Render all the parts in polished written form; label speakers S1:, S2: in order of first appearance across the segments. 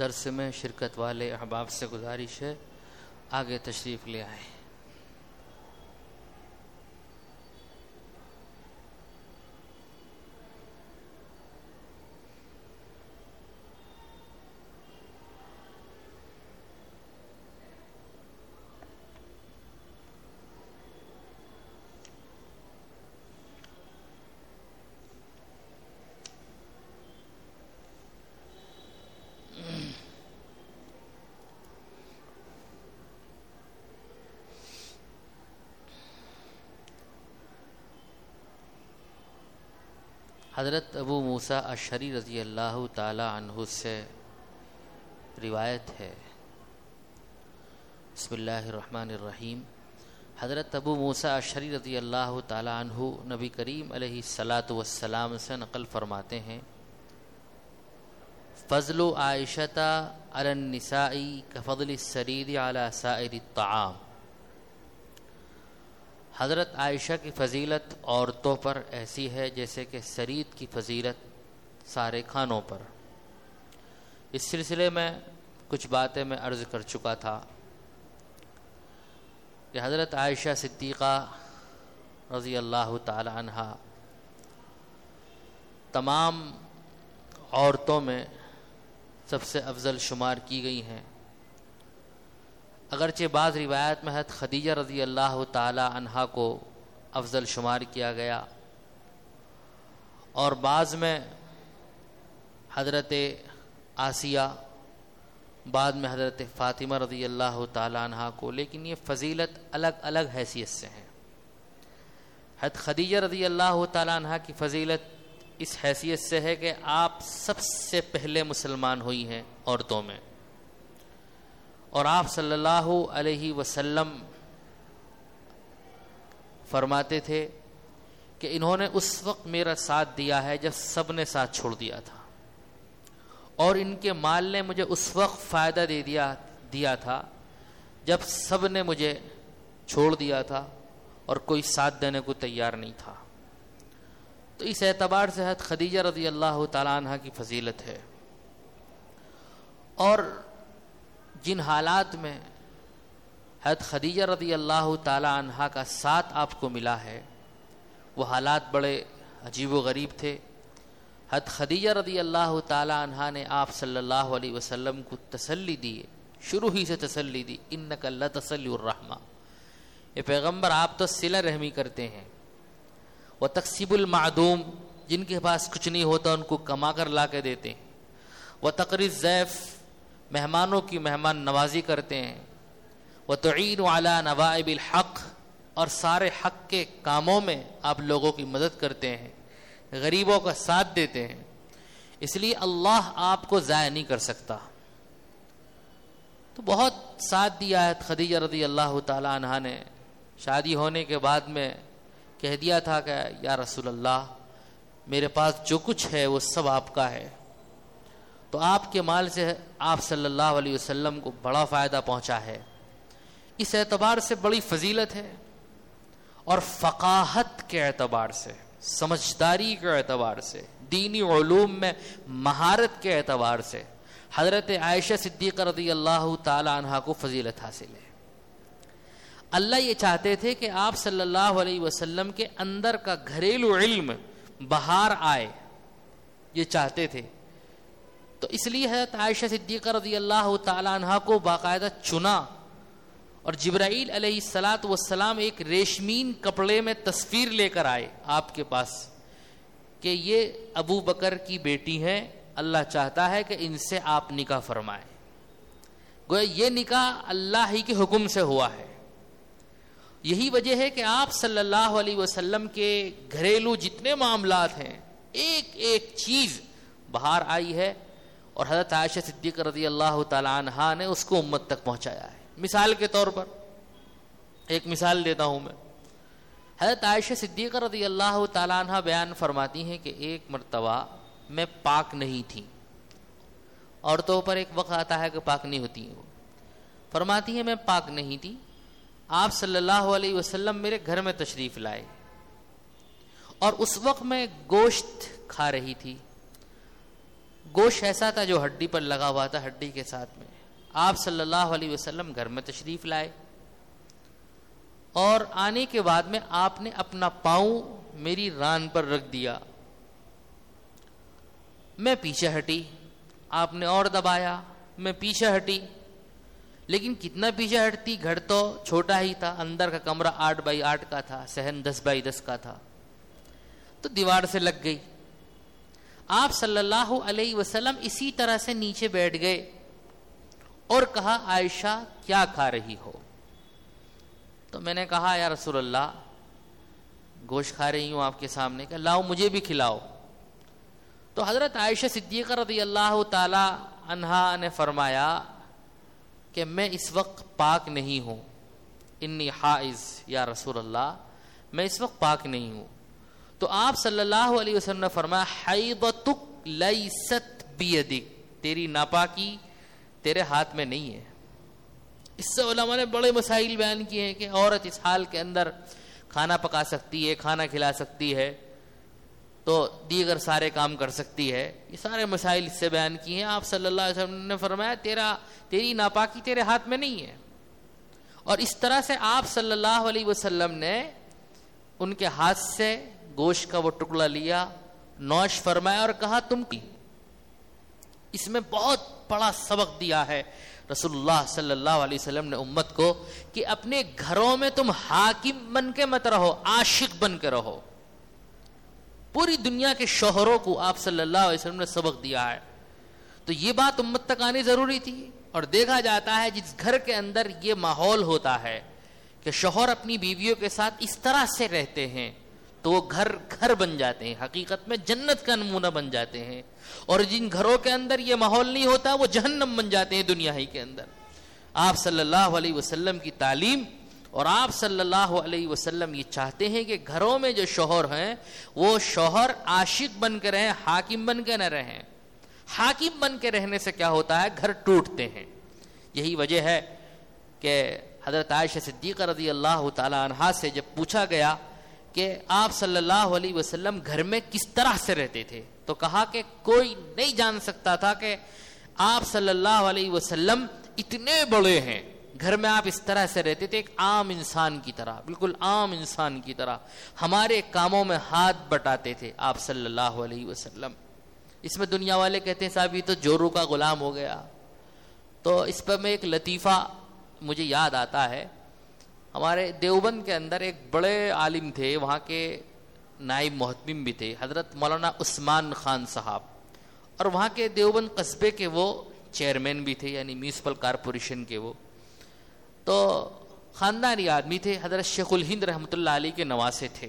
S1: درس میں شرکت والے احباب سے گزارش ہے آگے تشریف لے آئیں۔ حضرت ابو موسیٰ اشعری رضی اللہ تعالی عنہ سے روایت ہے، بسم اللہ الرحمن الرحیم۔ حضرت ابو موسیٰ اشعری رضی اللہ تعالی عنہ نبی کریم علیہ الصلاۃ والسلام سے نقل فرماتے ہیں، فضل عائشۃ علی النساء کفضل السرید علی سائر الطعام۔ حضرت عائشہ کی فضیلت عورتوں پر ایسی ہے جیسے کہ سرید کی فضیلت سارے کھانوں پر۔ اس سلسلے میں کچھ باتیں میں عرض کر چکا تھا کہ حضرت عائشہ صدیقہ رضی اللہ تعالی عنہا تمام عورتوں میں سب سے افضل شمار کی گئی ہیں، اگرچہ بعض روایت میں حضرت خدیجہ رضی اللہ تعالی عنہا کو افضل شمار کیا گیا، اور بعض میں حضرت آسیہ، بعد میں حضرت فاطمہ رضی اللہ تعالی عنہا کو، لیکن یہ فضیلت الگ الگ حیثیت سے ہیں۔ حضرت خدیجہ رضی اللہ تعالی عنہا کی فضیلت اس حیثیت سے ہے کہ آپ سب سے پہلے مسلمان ہوئی ہیں عورتوں میں، اور آپ صلی اللہ علیہ وسلم فرماتے تھے کہ انہوں نے اس وقت میرا ساتھ دیا ہے جب سب نے ساتھ چھوڑ دیا تھا، اور ان کے مال نے مجھے اس وقت فائدہ دیا تھا جب سب نے مجھے چھوڑ دیا تھا اور کوئی ساتھ دینے کو تیار نہیں تھا۔ تو اس اعتبار سے حضرت خدیجہ رضی اللہ تعالیٰ عنہ کی فضیلت ہے۔ اور جن حالات میں حضرت خدیجہ رضی اللہ تعالی عنہا کا ساتھ آپ کو ملا ہے وہ حالات بڑے عجیب و غریب تھے۔ حضرت خدیجہ رضی اللہ تعالی عنہا نے آپ صلی اللہ علیہ وسلم کو تسلی دی، شروع ہی سے تسلی دی، انک لتسلی الرحمہ، یہ پیغمبر آپ تو صلہ رحمی کرتے ہیں، وتکسب المعدوم، جن کے پاس کچھ نہیں ہوتا ان کو کما کر لا کے دیتے ہیں، وتقری الضیف، مہمانوں کی مہمان نوازی کرتے ہیں، وتعین علی نوائب الحق، اور سارے حق کے کاموں میں آپ لوگوں کی مدد کرتے ہیں، غریبوں کا ساتھ دیتے ہیں، اس لیے اللہ آپ کو ضائع نہیں کر سکتا۔ تو بہت ساتھ دیا ہے خدیجہ رضی اللہ تعالی عنہا نے۔ شادی ہونے کے بعد میں کہہ دیا تھا کہ یا رسول اللہ میرے پاس جو کچھ ہے وہ سب آپ کا ہے، تو آپ کے مال سے آپ صلی اللہ علیہ وسلم کو بڑا فائدہ پہنچا ہے۔ اس اعتبار سے بڑی فضیلت ہے، اور فقاہت کے اعتبار سے، سمجھداری کے اعتبار سے، دینی علوم میں مہارت کے اعتبار سے حضرت عائشہ صدیقہ رضی اللہ تعالی عنہا کو فضیلت حاصل ہے۔ اللہ یہ چاہتے تھے کہ آپ صلی اللہ علیہ وسلم کے اندر کا گھریلو علم باہر آئے، یہ چاہتے تھے، تو اس لیے حضرت عائشہ صدیقہ رضی اللہ تعالی عنہا کو باقاعدہ چنا، اور جبرائیل علیہ الصلاۃ والسلام ایک ریشمین کپڑے میں تصویر لے کر آئے آپ کے پاس کہ یہ ابو بکر کی بیٹی ہے، اللہ چاہتا ہے کہ ان سے آپ نکاح فرمائیں۔ گویا یہ نکاح اللہ ہی کے حکم سے ہوا ہے۔ یہی وجہ ہے کہ آپ صلی اللہ علیہ وسلم کے گھریلو جتنے معاملات ہیں ایک ایک چیز باہر آئی ہے، اور حضرت عائشہ صدیقہ رضی اللہ تعالی عنہا نے اس کو امت تک پہنچایا ہے۔ مثال کے طور پر ایک مثال دیتا ہوں میں، حضرت عائشہ صدیقہ رضی اللہ تعالی عنہا بیان فرماتی ہیں کہ ایک مرتبہ میں پاک نہیں تھی، عورتوں پر ایک وقت آتا ہے کہ پاک نہیں ہوتی ہیں، وہ فرماتی ہیں میں پاک نہیں تھی، آپ صلی اللہ علیہ وسلم میرے گھر میں تشریف لائے، اور اس وقت میں گوشت کھا رہی تھی، گوشت ایسا تھا جو ہڈی پر لگا ہوا تھا، ہڈی کے ساتھ میں۔ آپ صلی اللہ علیہ وسلم گھر میں تشریف لائے اور آنے کے بعد میں آپ نے اپنا پاؤں میری ران پر رکھ دیا، میں پیچھے ہٹی، آپ نے اور دبایا، میں پیچھے ہٹی، لیکن کتنا پیچھے ہٹتی، گھر تو چھوٹا ہی تھا، اندر کا کمرہ 8x8 کا تھا، صحن 10x10 کا تھا، تو دیوار سے لگ گئی۔ آپ صلی اللہ علیہ وسلم اسی طرح سے نیچے بیٹھ گئے اور کہا عائشہ کیا کھا رہی ہو؟ تو میں نے کہا یا رسول اللہ گوشت کھا رہی ہوں آپ کے سامنے، کہ لاؤ مجھے بھی کھلاؤ۔ تو حضرت عائشہ صدیقہ رضی اللہ تعالی عنہا نے فرمایا کہ میں اس وقت پاک نہیں ہوں، انی حائض یا رسول اللہ، میں اس وقت پاک نہیں ہوں۔ تو آپ صلی اللہ علیہ وسلم نے فرمایا حیضتک لیست بیدک، تیری ناپاکی تیرے ہاتھ میں نہیں ہے۔ اس سے علماء نے بڑے مسائل بیان کیے ہیں کہ عورت اس حال کے اندر کھانا پکا سکتی ہے، کھانا کھلا سکتی ہے، تو دیگر سارے کام کر سکتی ہے، یہ سارے مسائل اس سے بیان کیے ہیں۔ آپ صلی اللہ علیہ وسلم نے فرمایا تیری ناپاکی تیرے ہاتھ میں نہیں ہے۔ اور اس طرح سے آپ صلی اللہ علیہ وسلم نے ان کے ہاتھ سے گوشت کا وہ ٹکڑا لیا، نوش فرمایا اور کہا تم کی۔ اس میں بہت بڑا سبق دیا ہے رسول اللہ صلی اللہ علیہ وسلم نے امت کو کہ اپنے گھروں میں تم حاکم بن کے مت رہو، عاشق بن کے رہو۔ پوری دنیا کے شوہروں کو آپ صلی اللہ علیہ وسلم نے سبق دیا ہے، تو یہ بات امت تک آنی ضروری تھی۔ اور دیکھا جاتا ہے جس گھر کے اندر یہ ماحول ہوتا ہے کہ شوہر اپنی بیویوں کے ساتھ اس طرح سے رہتے ہیں تو وہ گھر بن جاتے ہیں، حقیقت میں جنت کا نمونہ بن جاتے ہیں۔ اور جن گھروں کے اندر یہ ماحول نہیں ہوتا وہ جہنم بن جاتے ہیں دنیا ہی کے اندر۔ آپ صلی اللہ علیہ وسلم کی تعلیم اور آپ صلی اللہ علیہ وسلم یہ چاہتے ہیں کہ گھروں میں جو شوہر ہیں وہ شوہر عاشق بن کے رہیں، حاکم بن کے نہ رہیں۔ حاکم بن کے رہنے سے کیا ہوتا ہے، گھر ٹوٹتے ہیں۔ یہی وجہ ہے کہ حضرت عائشہ صدیقہ رضی اللہ تعالی عنہا سے جب پوچھا گیا کہ آپ صلی اللہ علیہ وسلم گھر میں کس طرح سے رہتے تھے، تو کہا کہ کوئی نہیں جان سکتا تھا کہ آپ صلی اللہ علیہ وسلم اتنے بڑے ہیں، گھر میں آپ اس طرح سے رہتے تھے، ایک عام انسان کی طرح، بالکل عام انسان کی طرح ہمارے کاموں میں ہاتھ بٹاتے تھے آپ صلی اللہ علیہ وسلم۔ اس میں دنیا والے کہتے ہیں صاحب یہ تو جورو کا غلام ہو گیا، تو اس پر میں ایک لطیفہ مجھے یاد آتا ہے۔ ہمارے دیوبند کے اندر ایک بڑے عالم تھے، وہاں کے نائب محتمم بھی تھے، حضرت مولانا عثمان خان صاحب، اور وہاں کے دیوبند قصبے کے وہ چیئرمین بھی تھے، یعنی میونسپل کارپوریشن کے وہ، تو خاندانی آدمی تھے، حضرت شیخ الہند رحمۃ اللہ علیہ کے نواسے تھے۔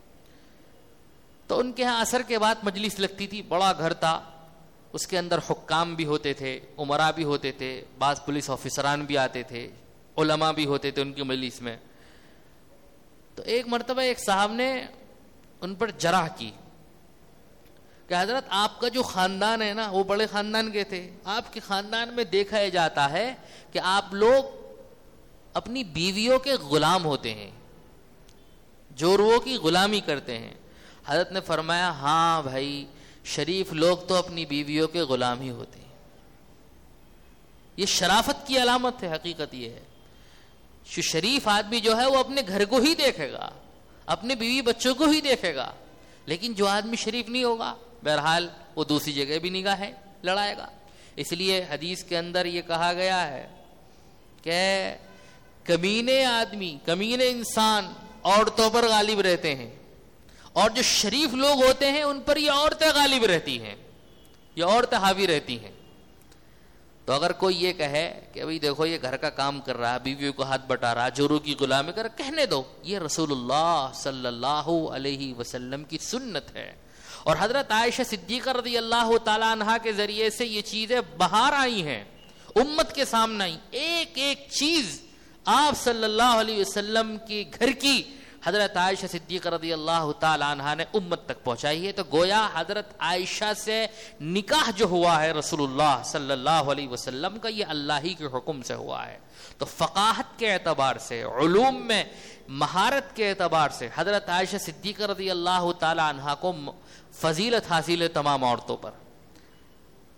S1: تو ان کے ہاں عصر کے بعد مجلس لگتی تھی، بڑا گھر تھا، اس کے اندر حکام بھی ہوتے تھے، عمرا بھی ہوتے تھے، بعض پولیس آفیسران بھی آتے تھے، علماء بھی ہوتے تھے ان کی مجلس میں۔ تو ایک مرتبہ ایک صاحب نے ان پر جرح کی کہ حضرت آپ کا جو خاندان ہے نا وہ بڑے خاندان کے تھے، آپ کے خاندان میں دیکھا جاتا ہے کہ آپ لوگ اپنی بیویوں کے غلام ہوتے ہیں، جوروؤں کی غلامی کرتے ہیں۔ حضرت نے فرمایا ہاں بھائی، شریف لوگ تو اپنی بیویوں کے غلام ہی ہوتے ہیں، یہ شرافت کی علامت ہے۔ حقیقت یہ ہے شریف آدمی جو ہے وہ اپنے گھر کو ہی دیکھے گا، اپنے بیوی بچوں کو ہی دیکھے گا، لیکن جو آدمی شریف نہیں ہوگا بہرحال وہ دوسری جگہ بھی نگاہیں لڑائے گا۔ اس لیے حدیث کے اندر یہ کہا گیا ہے کہ کمینے آدمی، کمینے انسان عورتوں پر غالب رہتے ہیں، اور جو شریف لوگ ہوتے ہیں ان پر یہ عورتیں غالب رہتی ہیں، یہ عورتیں حاوی رہتی ہیں۔ تو اگر کوئی یہ کہے کہ بھئی دیکھو یہ گھر کا کام کر رہا ہے، بیویوں کو ہاتھ بٹا رہا، جورو کی غلامی کر، کہنے دو، یہ رسول اللہ صلی اللہ علیہ وسلم کی سنت ہے۔ اور حضرت عائشہ صدیقہ رضی اللہ تعالی عنہا کے ذریعے سے یہ چیزیں باہر آئی ہیں، امت کے سامنے آئی، ایک ایک چیز آپ صلی اللہ علیہ وسلم کی گھر کی حضرت عائشہ صدیقہ رضی اللہ تعالی عنہا نے امت تک پہنچائی ہے۔ تو گویا حضرت عائشہ سے نکاح جو ہوا ہے رسول اللہ صلی اللہ علیہ وسلم کا، یہ اللہ ہی کے حکم سے ہوا ہے۔ تو فقاہت کے اعتبار سے، علوم میں مہارت کے اعتبار سے حضرت عائشہ صدیقہ رضی اللہ تعالی عنہا کو فضیلت حاصل ہے تمام عورتوں پر۔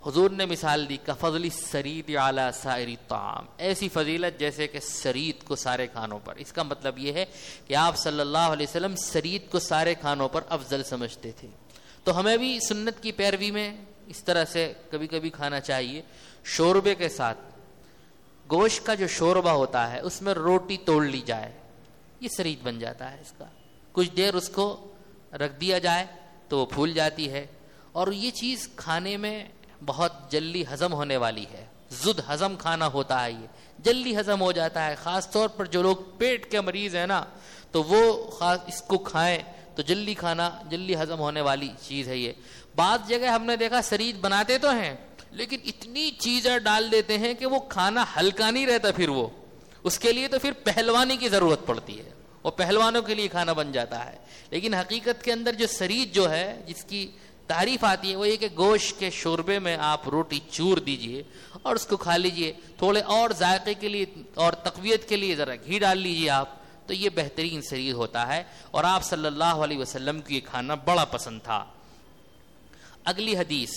S1: حضور نے مثال دی کفضل السرید علی سائر الطعام، ایسی فضیلت جیسے کہ سرید کو سارے کھانوں پر. اس کا مطلب یہ ہے کہ آپ صلی اللہ علیہ وسلم سرید کو سارے کھانوں پر افضل سمجھتے تھے. تو ہمیں بھی سنت کی پیروی میں اس طرح سے کبھی کبھی کھانا چاہیے. شوربے کے ساتھ گوشت کا جو شوربہ ہوتا ہے اس میں روٹی توڑ لی جائے، یہ سرید بن جاتا ہے. اس کا کچھ دیر اس کو رکھ دیا جائے تو وہ پھول جاتی ہے، اور یہ چیز کھانے میں بہت جلدی ہضم ہونے والی ہے. زد ہضم کھانا ہوتا ہے، یہ جلدی ہضم ہو جاتا ہے. خاص طور پر جو لوگ پیٹ کے مریض ہیں نا، تو وہ خاص اس کو کھائیں تو جلدی کھانا جلدی ہضم ہونے والی چیز ہے. یہ بعض جگہ ہم نے دیکھا سرید بناتے تو ہیں لیکن اتنی چیزیں ڈال دیتے ہیں کہ وہ کھانا ہلکا نہیں رہتا. پھر وہ اس کے لیے تو پھر پہلوانی کی ضرورت پڑتی ہے، وہ پہلوانوں کے لیے کھانا بن جاتا ہے. لیکن حقیقت کے اندر جو سرید جو ہے جس کی تعریف آتی ہے وہ یہ کہ گوشت کے شوربے میں آپ روٹی چور دیجئے اور اس کو کھا لیجئے. تھوڑے اور ذائقے کے لیے اور تقویت کے لیے ذرا گھی ڈال لیجئے آپ، تو یہ بہترین سرید ہوتا ہے. اور آپ صلی اللہ علیہ وسلم کو یہ کھانا بڑا پسند تھا. اگلی حدیث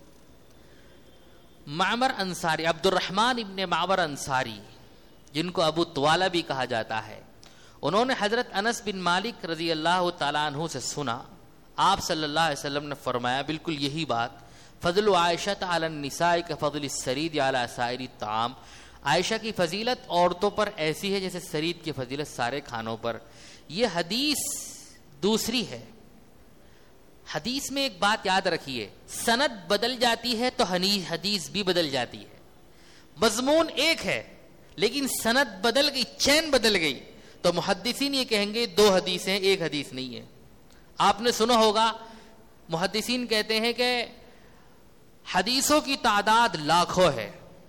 S1: معمر انصاری، عبد الرحمن ابن معمر انصاری جن کو ابو طوالہ بھی کہا جاتا ہے، انہوں نے حضرت انس بن مالک رضی اللہ تعالیٰ عنہ سے سنا، آپ صلی اللہ علیہ وسلم نے فرمایا بالکل یہی بات، فضل عائشہ علی النساء کفضل السرید علی سائر الطعام، عائشہ کی فضیلت عورتوں پر ایسی ہے جیسے سرید کی فضیلت سارے کھانوں پر. یہ حدیث دوسری ہے. حدیث میں ایک بات یاد رکھیے، سند بدل جاتی ہے تو حدیث بھی بدل جاتی ہے. مضمون ایک ہے لیکن سند بدل گئی، چین بدل گئی، تو محدثین یہ کہیں گے دو حدیثیں ایک حدیث نہیں ہے. آپ نے سنا ہوگا محدثین کہتے ہیں کہ حدیثوں کی تعداد لاکھوں ہے،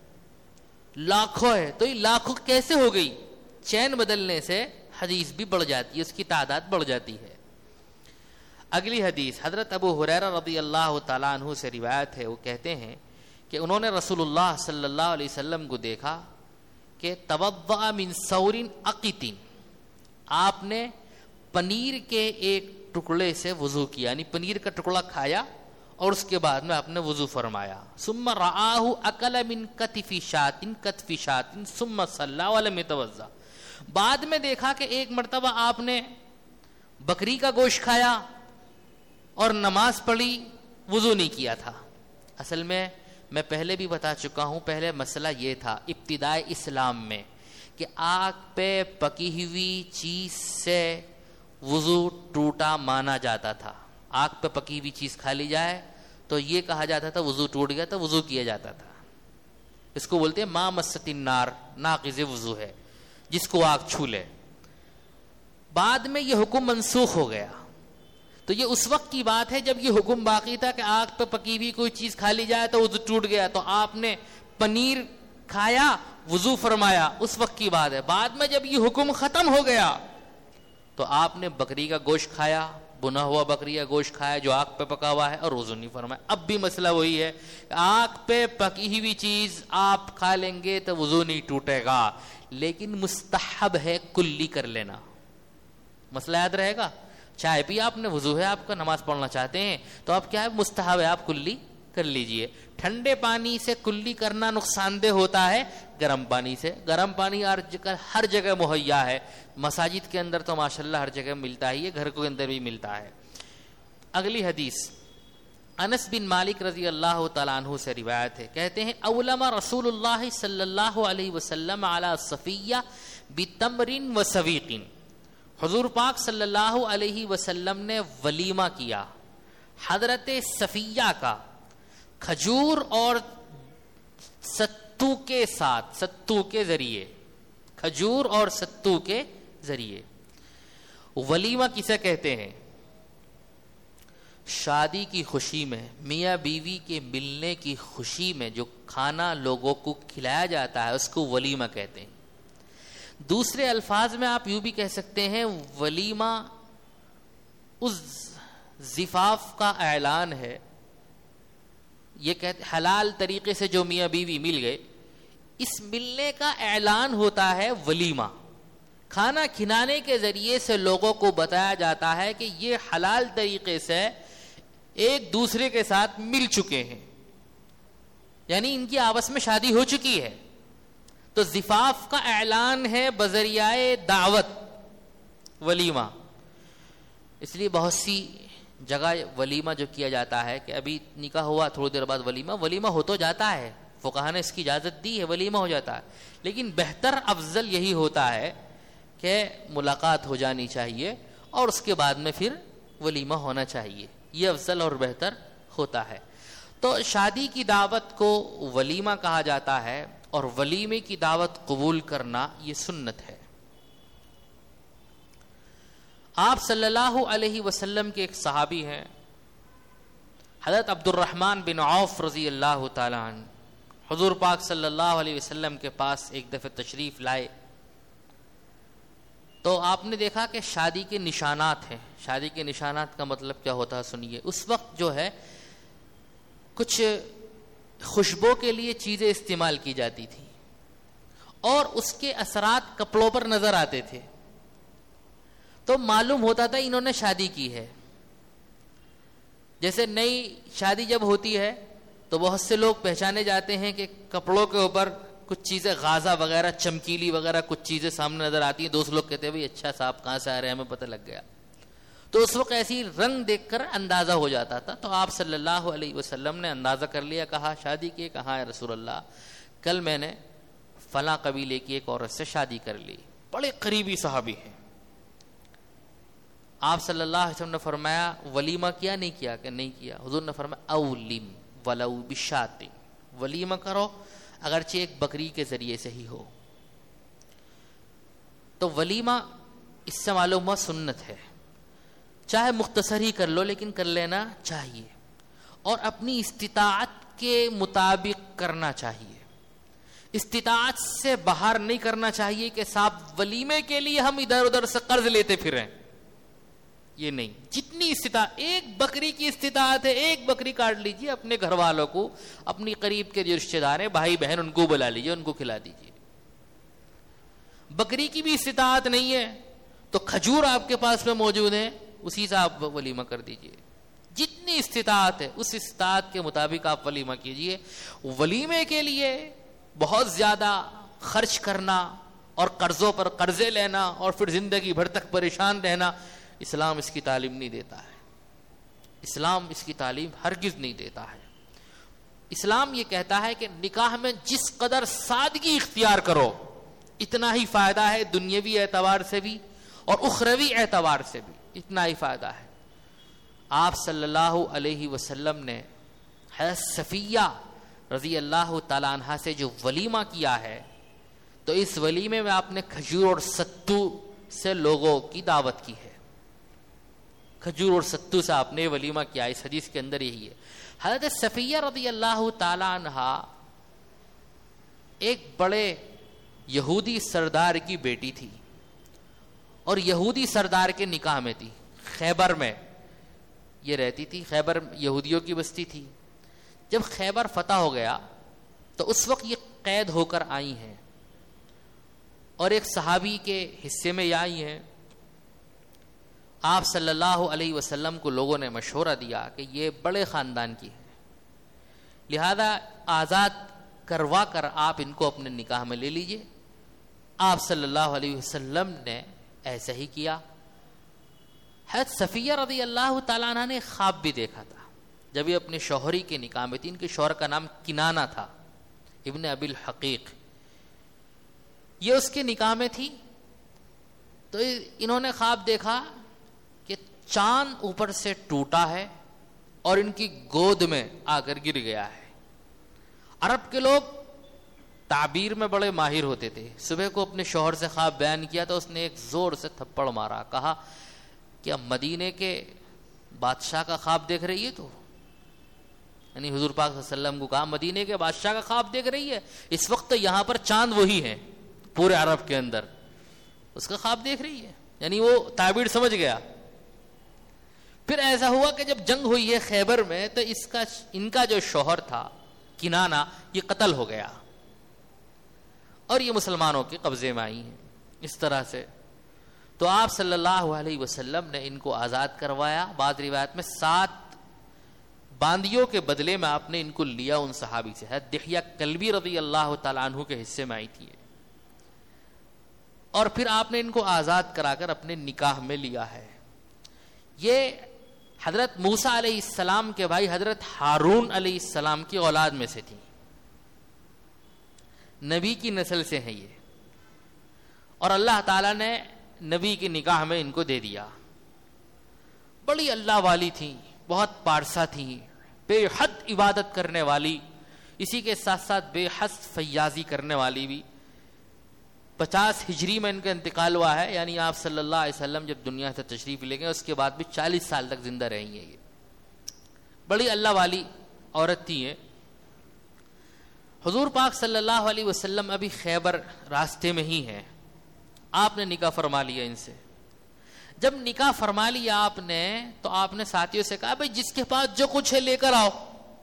S1: لاکھوں ہے. تو یہ لاکھوں کیسے ہو گئی؟ چین بدلنے سے حدیث بھی بڑھ جاتی ہے، اس کی تعداد بڑھ جاتی ہے. اگلی حدیث حضرت ابو ہریرہ رضی اللہ تعالیٰ عنہ سے روایت ہے، وہ کہتے ہیں کہ انہوں نے رسول اللہ صلی اللہ علیہ وسلم کو دیکھا کہ توضأ من ثور عقیط، آپ نے پنیر کے ایک ٹکڑے سے وضو کیا، یعنی پنیر کا ٹکڑا کھایا اور اس کے بعد میں آپ نے وضو فرمایا. ثم رآہ اکل من کتف شاۃ ثم صلی ولم یتوضأ، بعد میں دیکھا کہ ایک مرتبہ آپ نے بکری کا گوشت کھایا اور نماز پڑھی، وضو نہیں کیا تھا. اصل میں پہلے بھی بتا چکا ہوں، پہلے مسئلہ یہ تھا ابتدائے اسلام میں کہ آگ پہ پکی ہوئی چیز سے وضو ٹوٹا مانا جاتا تھا. آگ پہ پکی ہوئی چیز کھا لی جائے تو یہ کہا جاتا تھا وضو ٹوٹ گیا، تو وضو کیا جاتا تھا. اس کو بولتے ہیں ما مست النار، ناقض وضو ہے جس کو آگ چھو لے. بعد میں یہ حکم منسوخ ہو گیا، تو یہ اس وقت کی بات ہے جب یہ حکم باقی تھا کہ آگ پہ پکی ہوئی کوئی چیز کھا لی جائے تو وضو ٹوٹ گیا، تو آپ نے پنیر کھایا وضو فرمایا، اس وقت کی بات ہے. بعد میں جب یہ حکم ختم ہو گیا تو آپ نے بکری کا گوشت کھایا، بنا ہوا بکری کا گوشت کھایا جو آگ پہ پکا ہوا ہے، اور وضو نہیں فرمایا. اب بھی مسئلہ وہی ہے، آگ پہ پکی ہوئی چیز آپ کھا لیں گے تو وضو نہیں ٹوٹے گا، لیکن مستحب ہے کلی کر لینا. مسئلہ یاد رہے گا. چائے پی آپ نے، وضو ہے آپ کا، نماز پڑھنا چاہتے ہیں تو آپ کیا ہے، مستحب ہے آپ کلی کر لیجئے. ٹھنڈے پانی سے کلی کرنا نقصان دہ ہوتا ہے گرم پانی سے. گرم پانی ہر جگہ مہیا ہے، مساجد کے اندر تو ماشاءاللہ ہر جگہ ملتا ہی ہے، گھر کے اندر بھی ملتا ہے. اگلی حدیث انس بن مالک رضی اللہ تعالیٰ عنہ سے روایت ہے، کہتے ہیں اولم رسول اللہ صلی اللہ علیہ وسلم علی صفیہ بتمر وسویق، حضور پاک صلی اللہ علیہ وسلم نے ولیمہ کیا حضرت صفیہ کا کھجور اور ستو کے ساتھ، ستو کے ذریعے، کھجور اور ستو کے ذریعے. ولیمہ کسے کہتے ہیں؟ شادی کی خوشی میں، میاں بیوی کے ملنے کی خوشی میں جو کھانا لوگوں کو کھلایا جاتا ہے اس کو ولیمہ کہتے ہیں. دوسرے الفاظ میں آپ یوں بھی کہہ سکتے ہیں ولیمہ اس زفاف کا اعلان ہے. یہ کہتے حلال طریقے سے جو میاں بیوی مل گئے، اس ملنے کا اعلان ہوتا ہے ولیمہ. کھانا کھلانے کے ذریعے سے لوگوں کو بتایا جاتا ہے کہ یہ حلال طریقے سے ایک دوسرے کے ساتھ مل چکے ہیں. یعنی ان کی آپس میں شادی ہو چکی ہے. تو زفاف کا اعلان ہے بذریعہ دعوت ولیمہ. اس لیے بہت سی جگہ ولیمہ جو کیا جاتا ہے کہ ابھی نکاح ہوا تھوڑی دیر بعد ولیمہ ہو تو جاتا ہے, فقہا نے اس کی اجازت دی ہے, ولیمہ ہو جاتا ہے, لیکن بہتر افضل یہی ہوتا ہے کہ ملاقات ہو جانی چاہیے اور اس کے بعد میں پھر ولیمہ ہونا چاہیے. یہ افضل اور بہتر ہوتا ہے. تو شادی کی دعوت کو ولیمہ کہا جاتا ہے اور ولیمے کی دعوت قبول کرنا یہ سنت ہے. آپ صلی اللہ علیہ وسلم کے ایک صحابی ہیں حضرت عبد الرحمن بن عوف رضی اللہ تعالی عنہ. حضور پاک صلی اللہ علیہ وسلم کے پاس ایک دفعہ تشریف لائے تو آپ نے دیکھا کہ شادی کے نشانات ہیں. شادی کے نشانات کا مطلب کیا ہوتا ہے سنیے. اس وقت جو ہے کچھ خوشبو کے لیے چیزیں استعمال کی جاتی تھی اور اس کے اثرات کپڑوں پر نظر آتے تھے, تو معلوم ہوتا تھا انہوں نے شادی کی ہے. جیسے نئی شادی جب ہوتی ہے تو بہت سے لوگ پہچانے جاتے ہیں کہ کپڑوں کے اوپر کچھ چیزیں غازہ وغیرہ چمکیلی وغیرہ کچھ چیزیں سامنے نظر آتی ہیں. دوست لوگ کہتے ہیں بھائی اچھا صاحب کہاں سے آ رہے ہیں, ہمیں پتہ لگ گیا. تو اس وقت ایسی رنگ دیکھ کر اندازہ ہو جاتا تھا. تو آپ صلی اللہ علیہ وسلم نے اندازہ کر لیا, کہا شادی کی, کہا ہے رسول اللہ کل میں نے فلاں قبیلے کی ایک عورت سے شادی کر لی. بڑے قریبی صحابی ہیں. آپ صلی اللہ علیہ وسلم نے فرمایا ولیمہ کیا نہیں کیا, کہ نہیں کیا. حضور نے فرمایا اولم ولو بشات, ولیمہ کرو اگرچہ ایک بکری کے ذریعے سے ہی ہو. تو ولیمہ اس سے معلوم ہوا سنت ہے, چاہے مختصر ہی کر لو لیکن کر لینا چاہیے اور اپنی استطاعت کے مطابق کرنا چاہیے. استطاعت سے باہر نہیں کرنا چاہیے کہ صاحب ولیمے کے لیے ہم ادھر ادھر سے قرض لیتے پھریں, یہ نہیں. جتنی استطاعت, ایک بکری کی استطاعت ہے ایک بکری کاٹ لیجیے, اپنے گھر والوں کو, اپنی قریب کے جو رشتے دار ہیں بھائی بہن ان کو بلا لیجیے, ان کو کھلا دیجیے. بکری کی بھی استطاعت نہیں ہے تو کھجور آپ کے پاس میں موجود ہیں, اسی سے آپ ولیمہ کر دیجیے. جتنی استطاعت ہے اس استطاعت کے مطابق آپ ولیمہ کیجیے. ولیمے کے لیے بہت زیادہ خرچ کرنا اور قرضوں پر قرضے لینا اور پھر زندگی بھر تک پریشان رہنا, اسلام اس کی تعلیم نہیں دیتا ہے. اسلام اس کی تعلیم ہرگز نہیں دیتا ہے. اسلام یہ کہتا ہے کہ نکاح میں جس قدر سادگی اختیار کرو اتنا ہی فائدہ ہے, دنیاوی اعتبار سے بھی اور اخروی اعتبار سے بھی اتنا ہی فائدہ ہے. آپ صلی اللہ علیہ وسلم نے حضرت صفیہ رضی اللہ تعالی عنہا سے جو ولیمہ کیا ہے تو اس ولیمے میں آپ نے کھجور اور ستو سے لوگوں کی دعوت کی ہے. کھجور اور ستو سے آپ نے ولیمہ کیا, اس حدیث کے اندر یہی ہے. حضرت صفیہ رضی اللہ تعالی عنہا ایک بڑے یہودی سردار کی بیٹی تھی اور یہودی سردار کے نکاح میں تھی. خیبر میں یہ رہتی تھی, خیبر یہودیوں کی بستی تھی. جب خیبر فتح ہو گیا تو اس وقت یہ قید ہو کر آئی ہیں اور ایک صحابی کے حصے میں یہ آئی ہیں. آپ صلی اللہ علیہ وسلم کو لوگوں نے مشورہ دیا کہ یہ بڑے خاندان کی ہے, لہذا آزاد کروا کر آپ ان کو اپنے نکاح میں لے لیجئے. آپ صلی اللہ علیہ وسلم نے ایسا ہی کیا. حضرت صفیہ رضی اللہ تعالیٰ عنہ نے خواب بھی دیکھا تھا جب یہ اپنے شوہری کے نکاح میں تھی. ان کے شوہر کا نام کنانہ تھا, ابن ابی الحقیق. یہ اس کے نکاح میں تھی تو انہوں نے خواب دیکھا کہ چاند اوپر سے ٹوٹا ہے اور ان کی گود میں آ کر گر گیا ہے. عرب کے لوگ تعبیر میں بڑے ماہر ہوتے تھے. صبح کو اپنے شوہر سے خواب بیان کیا تو اس نے ایک زور سے تھپڑ مارا, کہا کیا مدینے کے بادشاہ کا خواب دیکھ رہی ہے تو, یعنی حضور پاک صلی اللہ علیہ وسلم کو کہا مدینے کے بادشاہ کا خواب دیکھ رہی ہے, اس وقت تو یہاں پر چاند وہی ہے پورے عرب کے اندر, اس کا خواب دیکھ رہی ہے. یعنی وہ تعبیر سمجھ گیا. پھر ایسا ہوا کہ جب جنگ ہوئی ہے خیبر میں تو ان کا جو شوہر تھا کنانہ یہ قتل ہو گیا اور یہ مسلمانوں کے قبضے میں آئی ہیں اس طرح سے. تو آپ صلی اللہ علیہ وسلم نے ان کو آزاد کروایا. بعض روایت میں 7 باندیوں کے بدلے میں آپ نے ان کو لیا ان صحابی سے. ہے دحیہ کلبی رضی اللہ تعالیٰ عنہ کے حصے میں آئی تھی اور پھر آپ نے ان کو آزاد کرا کر اپنے نکاح میں لیا ہے. یہ حضرت موسیٰ علیہ السلام کے بھائی حضرت ہارون علیہ السلام کی اولاد میں سے تھی, نبی کی نسل سے ہیں یہ, اور اللہ تعالیٰ نے نبی کی نکاح میں ان کو دے دیا. بڑی اللہ والی تھیں, بہت پارسا تھیں, بے حد عبادت کرنے والی, اسی کے ساتھ ساتھ بے حد فیاضی کرنے والی بھی. 50 ہجری میں ان کا انتقال ہوا ہے, یعنی آپ صلی اللہ علیہ وسلم جب دنیا سے تشریف لے گئے اس کے بعد بھی 40 سال تک زندہ رہی ہیں. یہ بڑی اللہ والی عورت تھی. یہ حضور پاک صلی اللہ علیہ وسلم ابھی خیبر راستے میں ہی ہیں, آپ نے نکاح فرما لیا ان سے. جب نکاح فرما لیا آپ نے تو آپ نے ساتھیوں سے کہا بھئی جس کے پاس جو کچھ ہے لے کر آؤ.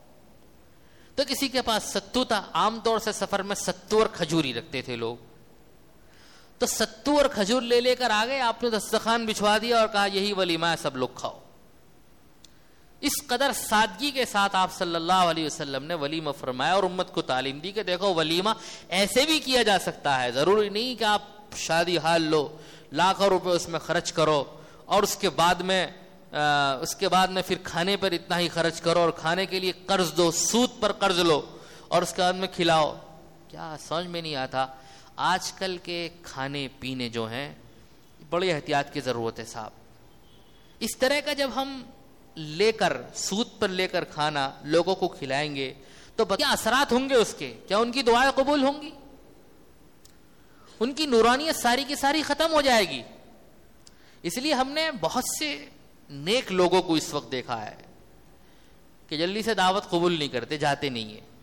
S1: تو کسی کے پاس ستو تھا, عام طور سے سفر میں ستو اور کھجوری رکھتے تھے لوگ, تو ستو اور کھجور لے کر آ گئے. آپ نے دسترخوان بچھوا دیا اور کہا یہی ولیمہ ہے, سب لوگ کھاؤ. اس قدر سادگی کے ساتھ آپ صلی اللہ علیہ وسلم نے ولیمہ فرمایا اور امت کو تعلیم دی کہ دیکھو ولیمہ ایسے بھی کیا جا سکتا ہے, ضروری نہیں کہ آپ شادی حال لو, لاکھوں روپے اس میں خرچ کرو اور اس کے بعد میں پھر کھانے پر اتنا ہی خرچ کرو اور کھانے کے لیے قرض دو, سود پر قرض لو اور اس کے بعد میں کھلاؤ. کیا سمجھ میں نہیں آتا. آج کل کے کھانے پینے جو ہیں بڑی احتیاط کی ضرورت ہے صاحب. اس طرح کا جب ہم لے کر سود پر لے کر کھانا لوگوں کو کھلائیں گے تو کیا اثرات ہوں گے اس کے, کیا ان کی دعائیں قبول ہوں گی؟ ان کی نورانیت ساری کی ساری ختم ہو جائے گی. اس لیے ہم نے بہت سے نیک لوگوں کو اس وقت دیکھا ہے کہ جلدی سے دعوت قبول نہیں کرتے, جاتے نہیں ہیں,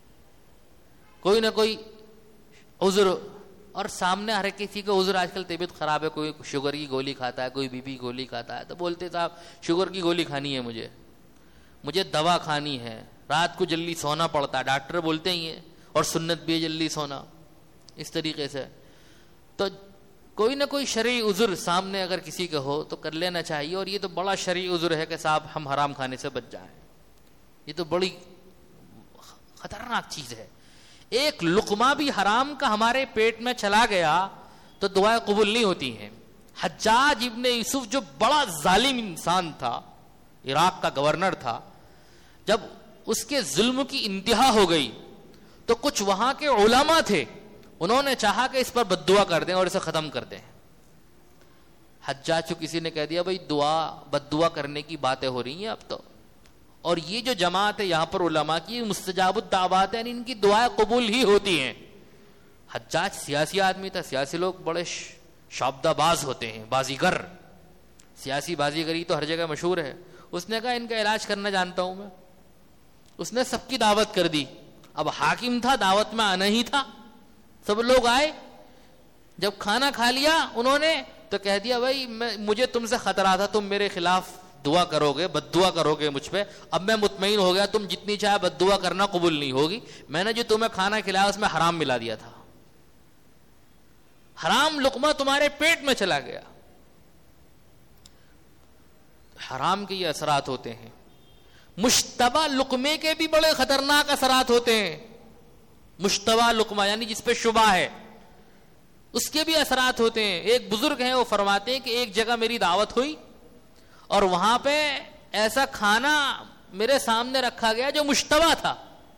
S1: کوئی نہ کوئی عذر, اور سامنے ہر کسی کا عذر. آج کل طبیعت خراب ہے, کوئی شوگر کی گولی کھاتا ہے, کوئی بی پی گولی کھاتا ہے, تو بولتے صاحب شوگر کی گولی کھانی ہے, مجھے دوا کھانی ہے, رات کو جلدی سونا پڑتا ہے, ڈاکٹر بولتے ہی ہیں, اور سنت بھی ہے جلدی سونا. اس طریقے سے تو کوئی نہ کوئی شرعی عذر سامنے اگر کسی کا ہو تو کر لینا چاہیے. اور یہ تو بڑا شرعی عذر ہے کہ صاحب ہم حرام کھانے سے بچ جائیں. یہ تو بڑی خطرناک چیز ہے. ایک لقمہ بھی حرام کا ہمارے پیٹ میں چلا گیا تو دعائیں قبول نہیں ہوتی ہیں. حجاج ابن یوسف جو بڑا ظالم انسان تھا, عراق کا گورنر تھا, جب اس کے ظلم کی انتہا ہو گئی تو کچھ وہاں کے علماء تھے, انہوں نے چاہا کہ اس پر بد دعا کر دیں اور اسے ختم کر دیں. حجاج کو کسی نے کہہ دیا بھائی بد دعا کرنے کی باتیں ہو رہی ہیں اب تو, اور یہ جو جماعت ہے یہاں پر علماء کی مستجاب الدعوات ہیں, یعنی ان کی دعائیں قبول ہی ہوتی ہیں. حجاج سیاسی آدمی تھا, سیاسی لوگ بڑے شعبدہ باز ہوتے ہیں, بازیگر, سیاسی بازیگری تو ہر جگہ مشہور ہے. اس نے کہا ان کا علاج کرنا جانتا ہوں میں. اس نے سب کی دعوت کر دی. اب حاکم تھا, دعوت میں آنا ہی تھا, سب لوگ آئے. جب کھانا کھا لیا انہوں نے تو کہہ دیا بھائی مجھے تم سے خطرہ تھا, تم میرے خلاف دعا کرو گے, بد دعا کرو گے مجھ پہ. اب میں مطمئن ہو گیا, تم جتنی چاہے بد دعا کرنا قبول نہیں ہوگی. میں نے جو تمہیں کھانا کھلایا اس میں حرام ملا دیا تھا, حرام لقمہ تمہارے پیٹ میں چلا گیا. حرام کے یہ اثرات ہوتے ہیں. مشتبہ لقمے کے بھی بڑے خطرناک اثرات ہوتے ہیں. مشتبہ لقمہ یعنی جس پہ شبہ ہے, اس کے بھی اثرات ہوتے ہیں. ایک بزرگ ہیں وہ فرماتے ہیں کہ ایک جگہ میری دعوت ہوئی اور وہاں پہ ایسا کھانا میرے سامنے رکھا گیا جو مشتبہ تھا.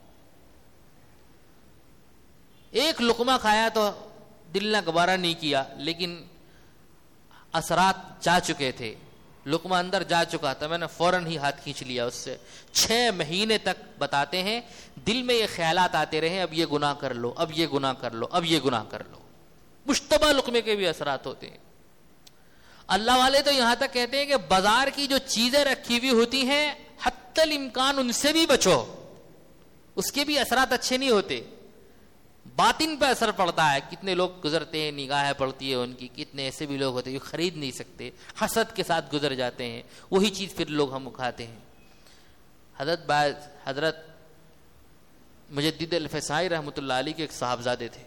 S1: ایک لقمہ کھایا تو دل نے گوارا نہیں کیا, لیکن اثرات جا چکے تھے, لقمہ اندر جا چکا تھا. میں نے فوراً ہی ہاتھ کھینچ لیا اس سے. 6 مہینے تک بتاتے ہیں دل میں یہ خیالات آتے رہے, اب یہ گناہ کر لو, اب یہ گناہ کر لو, اب یہ گناہ کر لو. مشتبہ لقمے کے بھی اثرات ہوتے ہیں. اللہ والے تو یہاں تک کہتے ہیں کہ بازار کی جو چیزیں رکھی ہوئی ہوتی ہیں حتی الامکان ان سے بھی بچو, اس کے بھی اثرات اچھے نہیں ہوتے. باطن پہ اثر پڑتا ہے. کتنے لوگ گزرتے ہیں, نگاہیں پڑتی ہے ان کی, کتنے ایسے بھی لوگ ہوتے ہیں جو خرید نہیں سکتے, حسد کے ساتھ گزر جاتے ہیں, وہی چیز پھر لوگ ہم کھاتے ہیں. حضرت مجدد الفسائی رحمۃ اللہ علیہ کے ایک صاحبزادے تھے,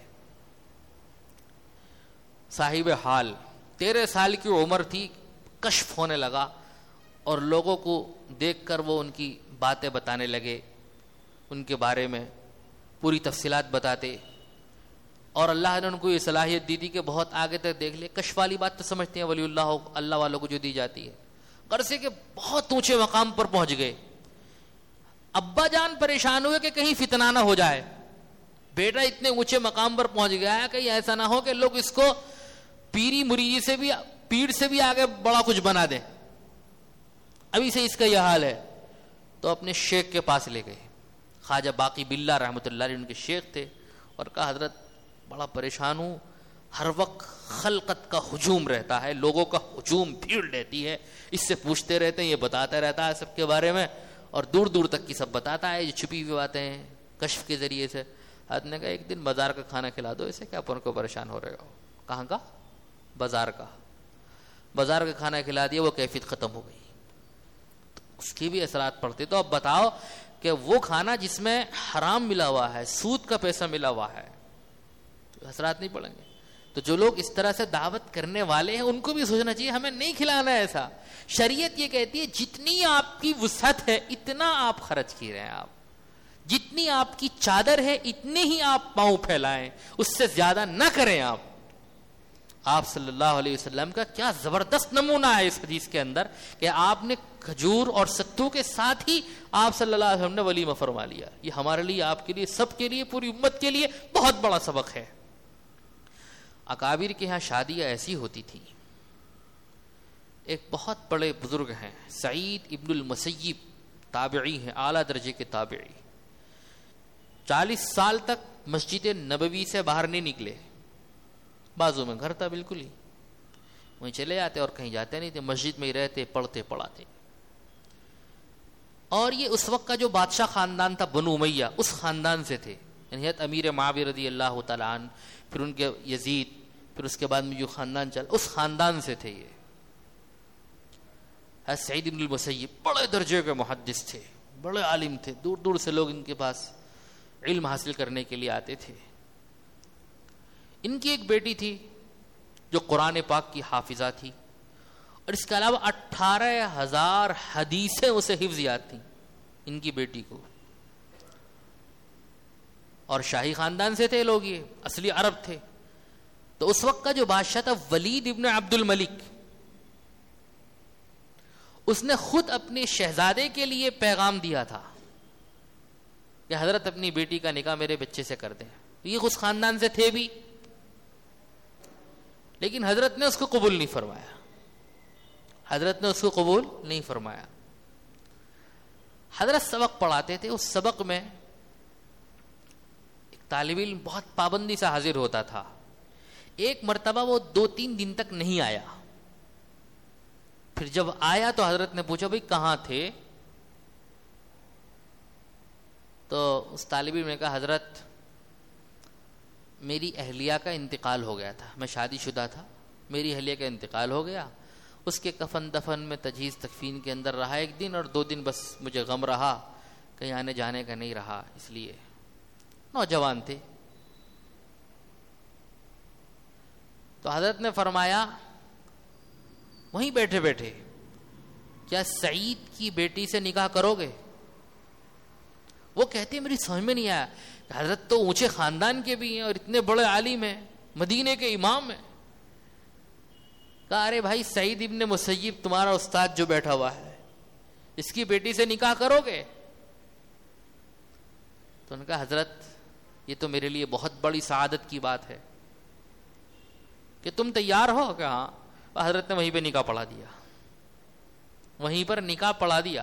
S1: صاحب حال, 13 سال کی عمر تھی, کشف ہونے لگا, اور لوگوں کو دیکھ کر وہ ان کی باتیں بتانے لگے، ان کے بارے میں پوری تفصیلات بتاتے، اور اللہ نے ان کو یہ صلاحیت دی تھی کہ بہت آگے تک دیکھ لے۔ کشف والی بات تو سمجھتے ہیں ولی اللہ والوں کو جو دی جاتی ہے، غرضے کہ بہت اونچے مقام پر پہنچ گئے۔ ابا جان پریشان ہوئے کہ کہیں فتنہ نہ ہو جائے، بیٹا اتنے اونچے مقام پر پہنچ گیا ہے، کہیں ایسا نہ ہو کہ لوگ اس کو پیری مریدی سے بھی، پیر سے بھی آگے بڑا کچھ بنا دیں، ابھی سے اس کا یہ حال ہے۔ تو اپنے شیخ کے پاس لے گئے، خواجہ باقی باللہ رحمۃ اللہ علیہ ان کے شیخ تھے، اور کہا حضرت بڑا پریشان ہوں، ہر وقت خلقت کا ہجوم رہتا ہے، لوگوں کا ہجوم، بھیڑ رہتی ہے، اس سے پوچھتے رہتے ہیں، یہ بتاتا رہتا ہے سب کے بارے میں، اور دور دور تک کی سب بتاتا ہے، یہ چھپی ہوئی باتیں ہیں کشف کے ذریعے سے۔ حضرت نے کہا ایک دن بازار کا کھانا کھلا دو اسے، کیا اپن کو پریشان ہو رہے ہو؟ کہاں کا؟ بازار کا۔ بازار کا کھانا کھلا دیا، وہ کیفیت ختم ہو گئی، تو اس کی بھی اثرات پڑتے۔ تو اب بتاؤ کہ وہ کھانا جس میں حرام ملا ہوا ہے، سود کا پیسہ ملا ہوا ہے، تو اثرات نہیں پڑیں گے۔ تو جو لوگ اس طرح سے دعوت کرنے والے ہیں ان کو بھی سوچنا چاہیے ہمیں نہیں کھلانا ہے ایسا۔ شریعت یہ کہتی ہے جتنی آپ کی وسعت ہے اتنا آپ خرچ کی رہے ہیں، آپ جتنی آپ کی چادر ہے اتنے ہی آپ پاؤں پھیلائیں، اس سے زیادہ نہ کریں۔ آپ صلی اللہ علیہ وسلم کا کیا زبردست نمونہ ہے اس حدیث کے اندر کہ آپ نے کھجور اور ستو کے ساتھ ہی آپ صلی اللہ علیہ وسلم نے ولیمہ فرما لیا۔ یہ ہمارے لیے، آپ کے لیے، سب کے لیے، پوری امت کے لیے بہت بڑا سبق ہے۔ اکابر کے ہاں شادیاں ایسی ہوتی تھی، ایک بہت بڑے بزرگ ہیں سعید ابن المسیب، تابعی ہیں، اعلیٰ درجے کے تابعی، 40 سال تک مسجد نبوی سے باہر نہیں نکلے، بازو میں گھر تھا بالکل ہی، وہیں چلے جاتے اور کہیں جاتے نہیں تھے، مسجد میں ہی رہتے، پڑھتے پڑھاتے۔ اور یہ اس وقت کا جو بادشاہ خاندان تھا بنو امیہ، اس خاندان سے تھے، یعنی امیر معاویہ رضی اللہ تعالیٰ عنہ، پھر ان کے یزید، پھر اس کے بعد میں جو خاندان چل، اس خاندان سے تھے یہ۔ سعید بن المسیب بڑے درجے کے محدث تھے، بڑے عالم تھے، دور دور سے لوگ ان کے پاس علم حاصل کرنے کے لیے آتے تھے۔ ان کی ایک بیٹی تھی جو قرآن پاک کی حافظہ تھی، اور اس کے علاوہ 18,000 حدیثیں اسے حفظ یاد تھیں ان کی بیٹی کو، اور شاہی خاندان سے تھے لوگ، یہ اصلی عرب تھے۔ تو اس وقت کا جو بادشاہ تھا ولید ابن عبد الملک، اس نے خود اپنے شہزادے کے لیے پیغام دیا تھا کہ حضرت اپنی بیٹی کا نکاح میرے بچے سے کر دیں۔ یہ اس خاندان سے تھے بھی، لیکن حضرت نے اس کو قبول نہیں فرمایا، حضرت نے اس کو قبول نہیں فرمایا۔ حضرت سبق پڑھاتے تھے، اس سبق میں ایک طالب علم بہت پابندی سے حاضر ہوتا تھا۔ ایک مرتبہ وہ 2-3 دن تک نہیں آیا، پھر جب آیا تو حضرت نے پوچھا بھئی کہاں تھے؟ تو اس طالب علم نے کہا حضرت میری اہلیہ کا انتقال ہو گیا تھا، میں شادی شدہ تھا، میری اہلیہ کا انتقال ہو گیا، اس کے کفن دفن میں تجہیز تکفین کے اندر رہا 1 دن، اور 2 دن بس مجھے غم رہا، کہیں آنے جانے کا نہیں رہا، اس لیے۔ نوجوان تھے۔ تو حضرت نے فرمایا وہیں بیٹھے بیٹھے کیا سعید کی بیٹی سے نکاح کرو گے؟ وہ کہتے ہیں میری سمجھ میں نہیں آیا، حضرت تو اونچے خاندان کے بھی ہیں اور اتنے بڑے عالم ہیں، مدینے کے امام ہیں۔ کہا ارے بھائی سعید ابن مسیب تمہارا استاد جو بیٹھا ہوا ہے، اس کی بیٹی سے نکاح کرو گے؟ تو انہوں نے کہا حضرت یہ تو میرے لیے بہت بڑی سعادت کی بات ہے کہ تم تیار ہو؟ کہ ہاں۔ حضرت نے وہیں پہ نکاح پڑھا دیا، وہیں پر نکاح پڑھا دیا۔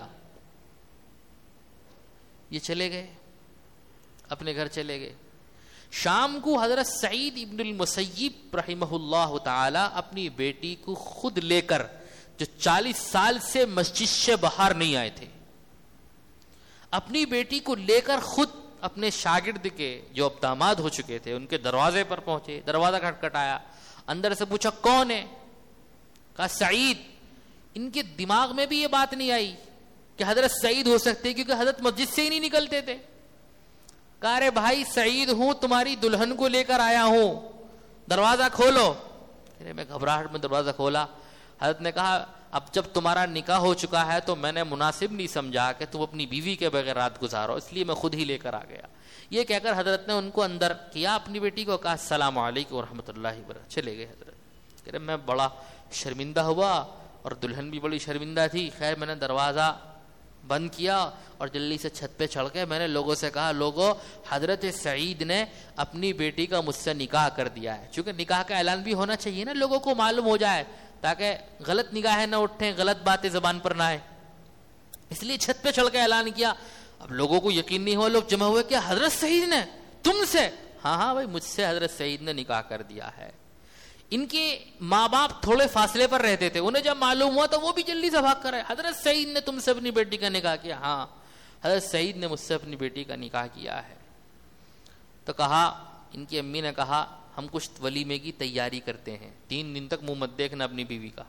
S1: یہ چلے گئے، اپنے گھر چلے گئے۔ شام کو حضرت سعید ابن المسیب رحمہ اللہ تعالی اپنی بیٹی کو خود لے کر، جو 40 سال سے مسجد سے باہر نہیں آئے تھے، اپنی بیٹی کو لے کر خود اپنے شاگرد کے جو اب داماد ہو چکے تھے ان کے دروازے پر پہنچے، دروازہ کھٹکھٹایا، اندر سے پوچھا کون ہے؟ کہا سعید۔ ان کے دماغ میں بھی یہ بات نہیں آئی کہ حضرت سعید ہو سکتے، کیونکہ حضرت مسجد سے ہی نہیں نکلتے تھے۔ کہا رے بھائی سعید ہوں، تمہاری دلہن کو لے کر آیا ہوں، دروازہ کھولو۔ میں گھبراہٹ میں دروازہ کھولا، حضرت نے کہا اب جب تمہارا نکاح ہو چکا ہے تو میں نے مناسب نہیں سمجھا کہ تم اپنی بیوی کے بغیر رات گزارو، اس لیے میں خود ہی لے کر آ گیا. یہ کہہ کر حضرت نے ان کو اندر کیا، اپنی بیٹی کو کہا السلام علیکم ورحمۃ اللہ وبرکاتہ، چلے گئے. حضرت کہہ رہے میں بڑا شرمندہ ہوا اور دلہن بھی بڑی شرمندہ تھی. خیر میں نے دروازہ بند کیا اور جلدی سے چھت پہ چڑھ کے میں نے لوگوں سے کہا لوگوں حضرت سعید نے اپنی بیٹی کا مجھ سے نکاح کر دیا ہے. چونکہ نکاح کا اعلان بھی ہونا چاہیے نا، لوگوں کو معلوم ہو جائے تاکہ غلط نگاہیں نہ اٹھیں، غلط باتیں زبان پر نہ آئے، اس لیے چھت پہ چڑھ کے اعلان کیا. اب لوگوں کو یقین نہیں ہوا، لوگ جمع ہوئے کہ حضرت سعید نے تم سے؟ ہاں بھائی مجھ سے حضرت سعید نے نکاح کر دیا ہے. ان کے ماں باپ تھوڑے فاصلے پر رہتے تھے، انہیں جب معلوم ہوا تو وہ بھی جلدی سے بھاگ کر آئے، حضرت سعید نے تم سے اپنی بیٹی کا نکاح کیا؟ ہاں حضرت سعید نے مجھ سے اپنی بیٹی کا نکاح کیا ہے. تو کہا، ان کی امی نے کہا ہم کچھ ولیمے کی تیاری کرتے ہیں، 3 دن تک منہ مت دیکھنا اپنی بیوی کا،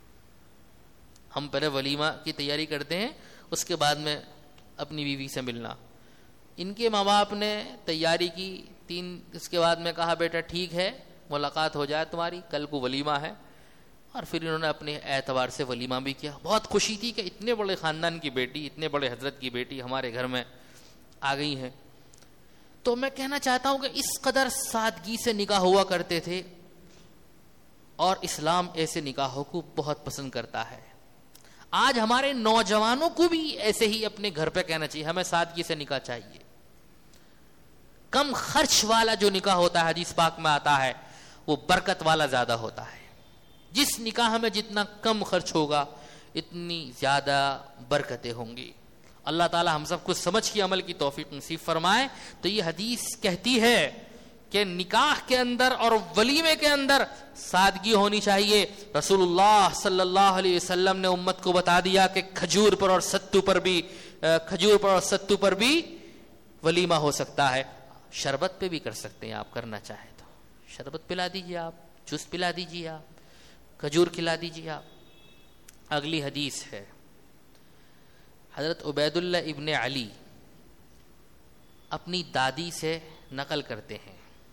S1: ہم پہلے ولیمہ کی تیاری کرتے ہیں اس کے بعد میں اپنی بیوی سے ملنا. ان کے ماں باپ نے تیاری کی 3، اس کے بعد میں کہا بیٹا ٹھیک ہے ملاقات ہو جائے تمہاری، کل کو ولیمہ ہے. اور پھر انہوں نے اپنے اعتبار سے ولیمہ بھی کیا. بہت خوشی تھی کہ اتنے بڑے خاندان کی بیٹی، اتنے بڑے حضرت کی بیٹی ہمارے گھر میں آ گئی ہیں. تو میں کہنا چاہتا ہوں کہ اس قدر سادگی سے نکاح ہوا کرتے تھے، اور اسلام ایسے نکاحوں کو بہت پسند کرتا ہے. آج ہمارے نوجوانوں کو بھی ایسے ہی اپنے گھر پہ کہنا چاہیے ہمیں سادگی سے نکاح چاہیے. کم خرچ والا جو نکاح ہوتا ہے حدیث پاک میں آتا ہے وہ برکت والا زیادہ ہوتا ہے. جس نکاح میں جتنا کم خرچ ہوگا اتنی زیادہ برکتیں ہوں گی. اللہ تعالی ہم سب کو سمجھ کی عمل کی توفیق نصیب فرمائے. تو یہ حدیث کہتی ہے کہ نکاح کے اندر اور ولیمے کے اندر سادگی ہونی چاہیے. رسول اللہ صلی اللہ علیہ وسلم نے امت کو بتا دیا کہ کھجور پر اور ستو پر بھی ولیمہ ہو سکتا ہے. شربت پہ بھی کر سکتے ہیں آپ کرنا چاہیں تو، شربت پلا دیجیے آپ، جوس پلا دیجیے آپ، کھجور کھلا دیجیے آپ. اگلی حدیث ہے حضرت عبید اللہ ابن علی اپنی دادی سے نقل کرتے ہیں.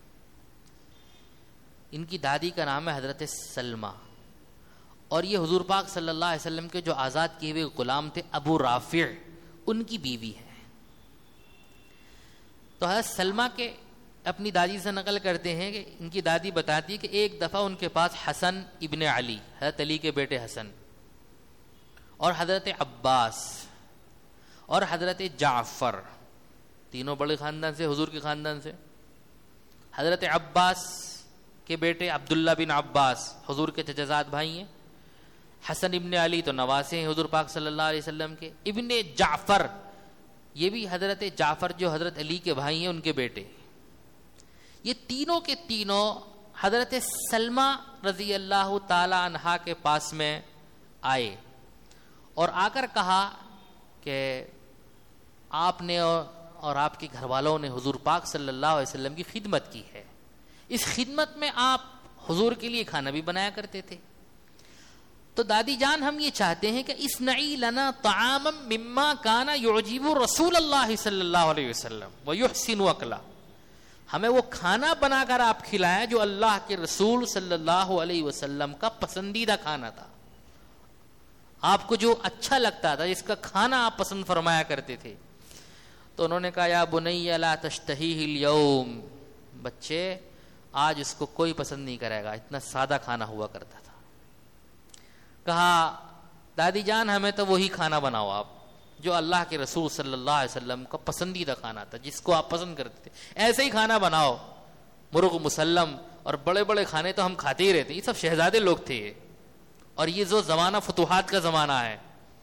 S1: ان کی دادی کا نام ہے حضرت سلمہ، اور یہ حضور پاک صلی اللہ علیہ وسلم کے جو آزاد کیے ہوئے غلام تھے ابو رافع، ان کی بیوی ہے. تو حضرت سلمہ کے اپنی دادی سے نقل کرتے ہیں کہ ان کی دادی بتاتی ہے کہ ایک دفعہ ان کے پاس حسن ابن علی، حضرت علی کے بیٹے حسن، اور حضرت عباس اور حضرت جعفر، تینوں بڑے خاندان سے، حضور کے خاندان سے. حضرت عباس کے بیٹے عبداللہ بن عباس حضور کے چچزاد بھائی ہیں. حسن ابن علی تو نواسے ہیں حضور پاک صلی اللہ علیہ وسلم کے. ابن جعفر، یہ بھی حضرت جعفر جو حضرت علی کے بھائی ہیں ان کے بیٹے. یہ تینوں کے تینوں حضرت سلمہ رضی اللہ تعالی عنہا کے پاس میں آئے اور آ کر کہا کہ آپ نے اور آپ کے گھر والوں نے حضور پاک صلی اللہ علیہ وسلم کی خدمت کی ہے. اس خدمت میں آپ حضور کے لیے کھانا بھی بنایا کرتے تھے. تو دادی جان ہم یہ چاہتے ہیں کہ اصنعی لنا طعاما مما کان یعجب رسول اللہ صلی اللہ علیہ وسلم ویحسن اکلا، ہمیں وہ کھانا بنا کر آپ کھلائیں جو اللہ کے رسول صلی اللہ علیہ وسلم کا پسندیدہ کھانا تھا، آپ کو جو اچھا لگتا تھا، جس کا کھانا آپ پسند فرمایا کرتے تھے. تو انہوں نے کہا یا بنی لا تشتہیہ اليوم، بچے آج اس کو کوئی پسند نہیں کرے گا، اتنا سادہ کھانا ہوا کرتا تھا. کہا دادی جان ہمیں تو وہی کھانا بناؤ آپ جو اللہ کے رسول صلی اللہ علیہ وسلم کا پسندیدہ کھانا تھا، جس کو آپ پسند کرتے تھے، ایسے ہی کھانا بناؤ. مرغ مسلم اور بڑے بڑے کھانے تو ہم کھاتے ہی رہتے، یہ سب شہزادے لوگ تھے یہ. اور یہ جو زمانہ فتوحات کا زمانہ ہے،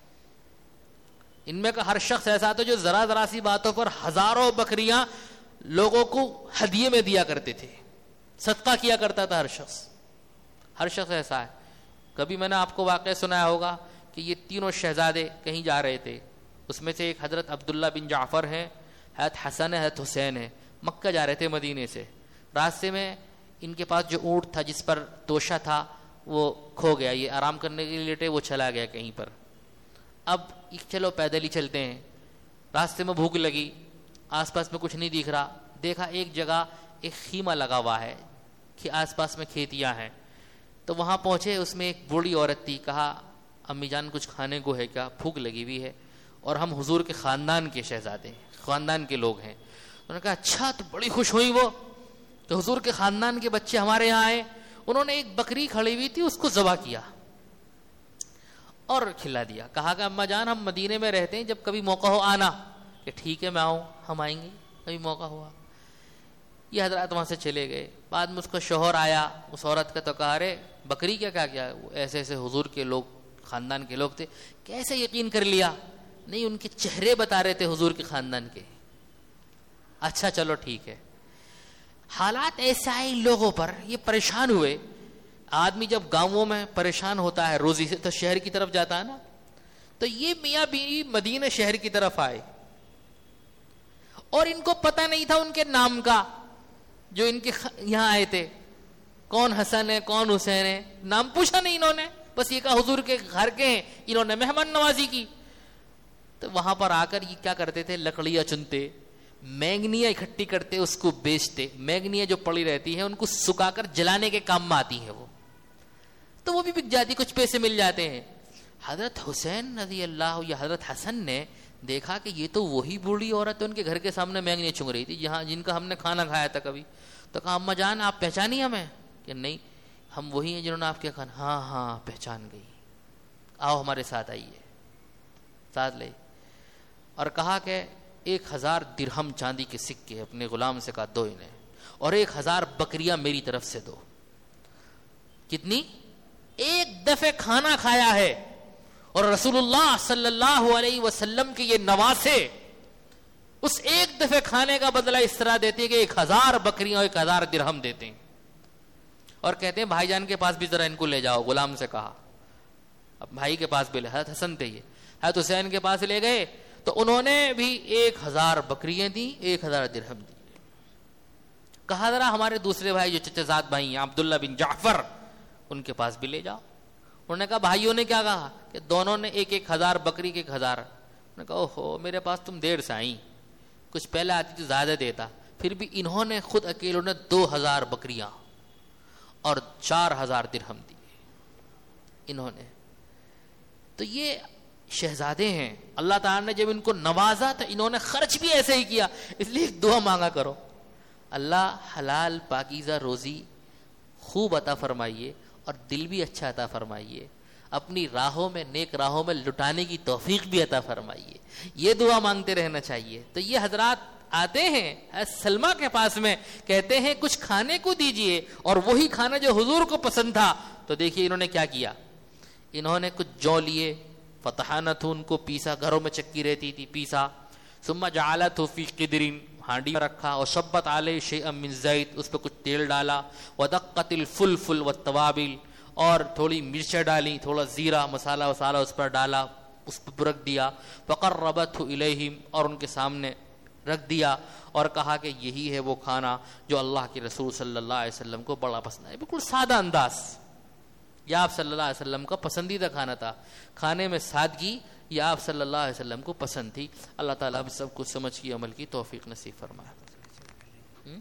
S1: ان میں کا ہر شخص ایسا تھا جو ذرا ذرا سی باتوں پر ہزاروں بکریاں لوگوں کو ہدیے میں دیا کرتے تھے، صدقہ کیا کرتا تھا ہر شخص ایسا ہے. کبھی میں نے آپ کو واقعہ سنایا ہوگا کہ یہ تینوں شہزادے کہیں جا رہے تھے، اس میں سے ایک حضرت عبداللہ بن جعفر ہیں، حضرت حسن ہے، حضرت حسین ہے، مکہ جا رہے تھے مدینے سے. راستے میں ان کے پاس جو اونٹ تھا جس پر توشہ تھا وہ کھو گیا، یہ آرام کرنے کے لیے لیٹے، وہ چلا گیا کہیں پر. اب چلو پیدل ہی چلتے ہیں، راستے میں بھوک لگی، آس پاس میں کچھ نہیں دکھ رہا، دیکھا ایک جگہ ایک خیمہ لگا ہوا ہے کہ آس پاس میں کھیتیاں ہیں. تو وہاں پہنچے، اس میں ایک بوڑھی عورت تھی. کہا امی جان کچھ کھانے کو ہے کیا؟ بھوک لگی ہوئی ہے، اور ہم حضور کے خاندان کے شہزادے ہیں، خاندان کے لوگ ہیں۔ انہوں نے کہا اچھا، تو بڑی خوش ہوئی وہ کہ حضور کے خاندان کے بچے ہمارے یہاں آئے۔ انہوں نے ایک بکری کھڑی ہوئی تھی، اس کو ذبح کیا اور کھلا دیا۔ کہا کہ اماں جان ہم مدینے میں رہتے ہیں، جب کبھی موقع ہو آنا۔ کہ ٹھیک ہے میں آؤں، ہم آئیں گے کبھی موقع ہوا۔ یہ حضرات وہاں سے چلے گئے۔ بعد میں اس کا شوہر آیا، اس عورت کا، تو کہا ارے بکری کیا کیا؟ وہ ایسے ایسے حضور کے لوگ، خاندان کے لوگ تھے۔ کیسے یقین کر لیا؟ نہیں، ان کے چہرے بتا رہے تھے حضور کے خاندان کے۔ اچھا چلو ٹھیک ہے۔ حالات ایسے آئے لوگوں پر، یہ پریشان ہوئے۔ آدمی جب گاؤں میں پریشان ہوتا ہے روزی سے تو شہر کی طرف جاتا ہے نا، تو یہ میاں بیوی مدینہ شہر کی طرف آئے، اور ان کو پتہ نہیں تھا ان کے نام کا، جو ان کے یہاں آئے تھے، کون حسن ہے کون حسین ہے، نام پوچھا نہیں انہوں نے، بس یہ کہا حضور کے گھر کے ہیں۔ انہوں نے مہمان نوازی کی۔ تو وہاں پر آ کر یہ کیا کرتے تھے؟ لکڑیاں چنتے، مینگنیاں اکٹھی کرتے، اس کو بیچتے۔ مینگنیاں جو پڑی رہتی ہیں ان کو سکھا کر جلانے کے کام میں آتی ہیں وہ، تو وہ بھی بک جاتی، کچھ پیسے مل جاتے ہیں۔ حضرت حسین رضی اللہ یا حضرت حسن نے دیکھا کہ یہ تو وہی بوڑھی عورت ہے، ان کے گھر کے سامنے مینگنیاں چنگ رہی تھی جن کا ہم نے کھانا کھایا تھا کبھی۔ تو کہا اماں جان آپ پہچانی ہمیں؟ کہ نہیں، ہم وہی ہیں جنہوں نے آپ کے کھانا۔ ہاں پہچان گئی، آؤ ہمارے ساتھ آئیے، ساتھ لے۔ اور کہا کہ 1000 درہم چاندی کے سکے اپنے غلام سے کہا دو انہیں، اور 1000 بکریاں میری طرف سے دو۔ کتنی؟ ایک دفعہ کھانا کھایا ہے، اور رسول اللہ صلی اللہ علیہ وسلم کے یہ نواسے اس ایک دفعہ کھانے کا بدلہ اس طرح دیتے ہیں کہ 1000 بکریاں اور 1000 درہم دیتے ہیں، اور کہتے ہیں بھائی جان کے پاس بھی ذرا ان کو لے جاؤ۔ غلام سے کہا، اب بھائی کے پاس بھی لے، حضرت حسن تھے، یہ حضرت حسین کے پاس لے گئے تو انہوں نے بھی 1000 بکریاں دی، 1000 درہم دی۔ کہا ذرا ہمارے دوسرے بھائی جو چچا زاد بھائی ہیں عبداللہ بن جعفر، ان کے پاس بھی لے جاؤ۔ انہوں نے کہا بھائیوں نے کیا کہا؟ کہ دونوں نے 1000 بکری کے 1000۔ انہوں نے کہا اوہو میرے پاس تم دیر سے آئیں، کچھ پہلے آتی تو زیادہ دیتا۔ پھر بھی انہوں نے خود اکیلوں نے 2000 بکریاں اور 4000 درہم دی انہوں نے۔ تو یہ شہزادے ہیں، اللہ تعالیٰ نے جب ان کو نوازا تو انہوں نے خرچ بھی ایسے ہی کیا۔ اس لیے دعا مانگا کرو، اللہ حلال پاکیزہ روزی خوب عطا فرمائیے اور دل بھی اچھا عطا فرمائیے، اپنی راہوں میں نیک راہوں میں لٹانے کی توفیق بھی عطا فرمائیے، یہ دعا مانگتے رہنا چاہیے۔ تو یہ حضرات آتے ہیں سلمہ کے پاس میں، کہتے ہیں کچھ کھانے کو دیجئے، اور وہی کھانا جو حضور کو پسند تھا۔ تو دیکھیے انہوں نے کیا کیا، انہوں نے کچھ جو لیے، فتحانت ان کو پیسا، گھروں میں چکی رہتی تھی، پیسا، ثم جعلت فی قدرین، ہانڈی میں رکھا، اور شبت علیہ شیئا من زیت، اس پہ کچھ تیل ڈالا، ودقت الفلفل والتوابل، اور تھوڑی مرچیں ڈالی، تھوڑا زیرہ مسالہ وسالہ اس پر ڈالا، اس پہ رکھ دیا، فقربتہ الیہم، اور ان کے سامنے رکھ دیا، اور کہا کہ یہی ہے وہ کھانا جو اللہ کے رسول صلی اللہ علیہ وسلم کو بڑا پسند ہے۔ بالکل سادہ انداز، یہ آپ صلی اللہ علیہ وسلم کا پسندیدہ کھانا تھا، کھانے میں سادگی یہ آپ صلی اللہ علیہ وسلم کو پسند تھی۔ اللہ تعالیٰ ہم سب کو سمجھ کی عمل کی توفیق نصیب فرمائے۔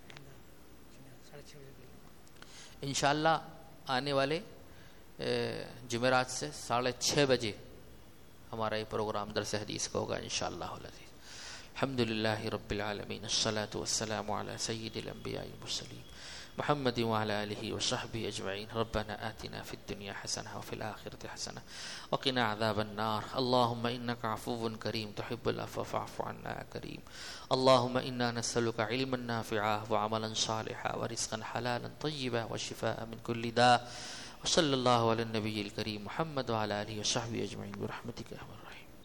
S1: انشاءاللہ آنے والے جمعرات سے 6:30 بجے ہمارا یہ پروگرام درس حدیث کا ہوگا انشاءاللہ العزیز۔ الحمد للہ رب العالمین، الصلاۃ والسلام علی سید الانبیاء والمرسلین محمد وعلى آلہ وصحبہ اجمعین۔ ربنا آتنا فی الدنیا حسنہ وفی الآخرۃ حسنہ وقنا عذاب النار۔ اللہم انک عفو کریم تحب العفو فاعف عنا کریم۔ اللہم انا نسألک علما نافعا وعملا صالحا ورزقا حلالا طیبا وشفاء من کل داء۔ وصلی اللہ علی النبی الکریم محمد وعلى آلہ وصحبہ اجمعین برحمتک یا ارحم الراحمین۔